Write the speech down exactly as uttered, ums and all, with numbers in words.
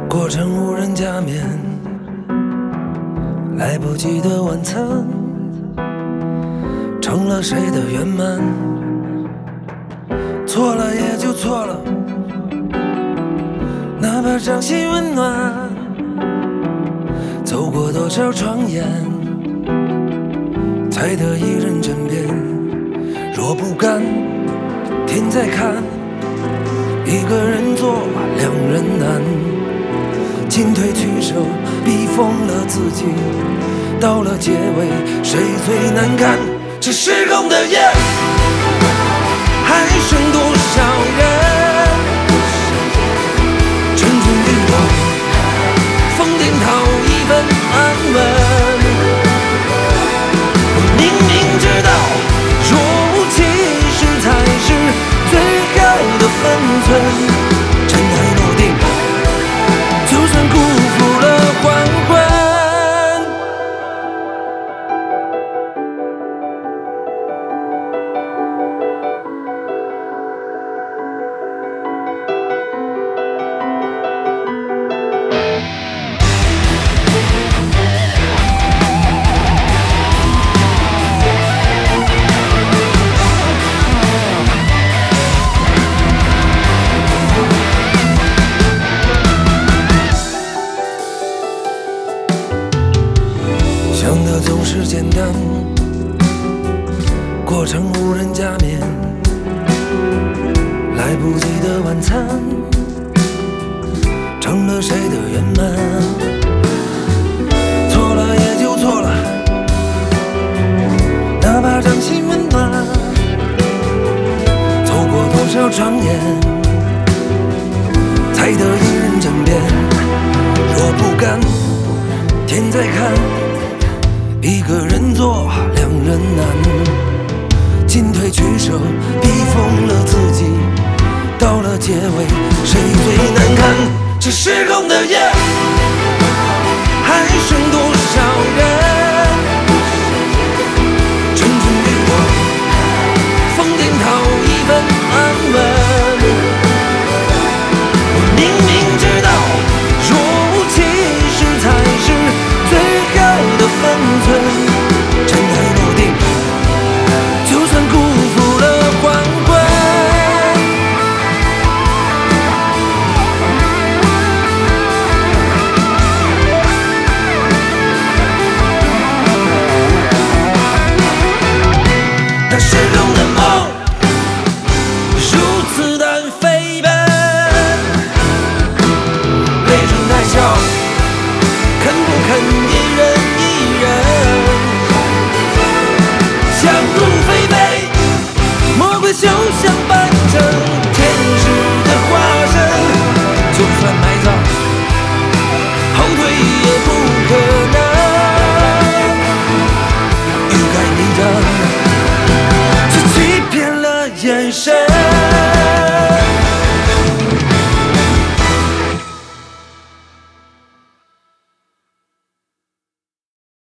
过程无人加冕，来不及的晚餐成了谁的圆满？错了也就错了，哪怕掌心温暖。走过多少床沿，才得一人枕边。若不甘，天在看，一个人做两人难。进退取舍，逼疯了自己。到了结尾，谁最难堪？这失控的夜，还剩多少人？蠢蠢欲动，疯癫讨一份安稳。我明明知道，若无其事才是最高的分寸。尘埃落定，就算辜负了黄昏。想的总是简单，过程无人加冕，来不及的晚餐成了谁的圆满？错了也就错了，哪怕掌心温暖。走过多少床沿，才得一人枕边。若不甘，天在看，一个人做两人难。进退取舍，逼疯了自己。到了结尾，谁最难堪？这失控的夜，还剩多